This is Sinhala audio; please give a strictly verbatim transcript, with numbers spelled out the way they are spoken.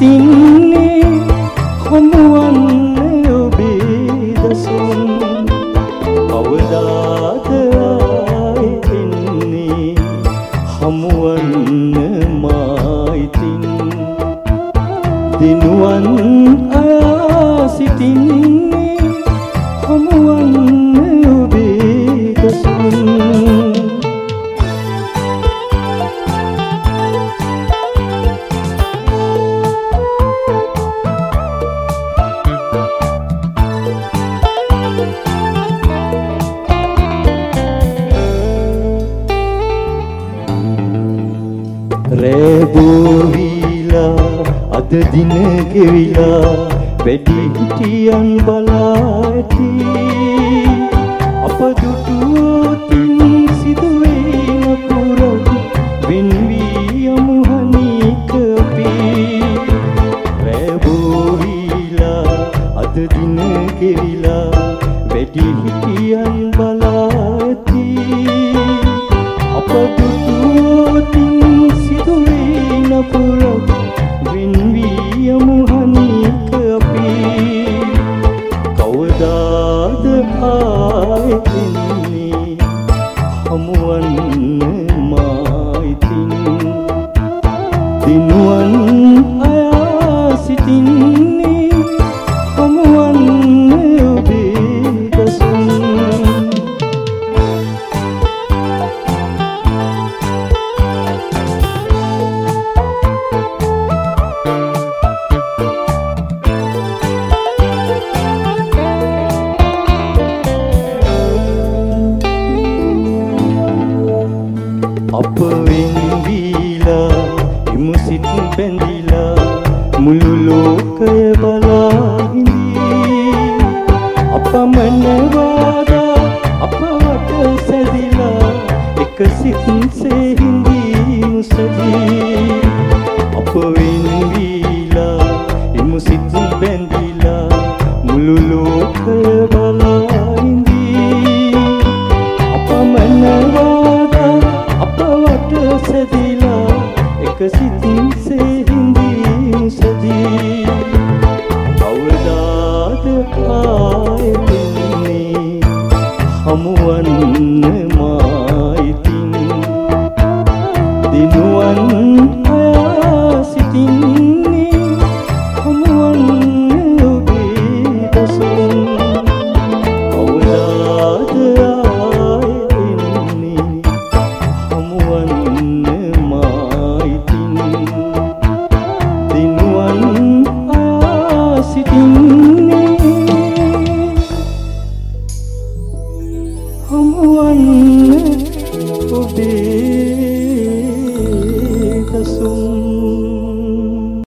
සිටින්නේ හමුවන්නේ ඔබේ දසුන් කවදාද ආයේ එන්නේ හමුවන්න මායිතින් දිනුවන් අයා සිටින්නේ හමුවන්න ඔබේ දසුන් රැබෝවිලා අද දින ගෙවිලා වැඩි හිටියන් බලා ඇති අප දුටුවොතින් සිදුවේ නපුරක් වෙන් වී යමු හනික අපි රැබෝවිලා අද දින ගෙවිලා වැඩි හිටියන් බලා ඇති අප දුටුවොතින් පුරක් වෙන් වී යමු හනික අපි කවදාද ආයේ එන්නේ හමුවන්න මායිතින් දිනුවන් අයා සිටින්නේ හමුවන්න ඔබේ දසුන් අප වෙන් වීලා ඉමු සිත් බැඳිලා මුළු ලෝකය බලා හිඳී අප මනවාදා අප වට සැදිලා එක සිත්සේ හිඳී මුසදී අප වෙන් වීලා ඉමු සිත් බැඳිලා මුළු ලෝකය බලා හිඳී අප මනවාදා සදිලා එක සිතින්සේ හිඳී මුසදී කවදාද ආයේ එන්නේ හමුවන්න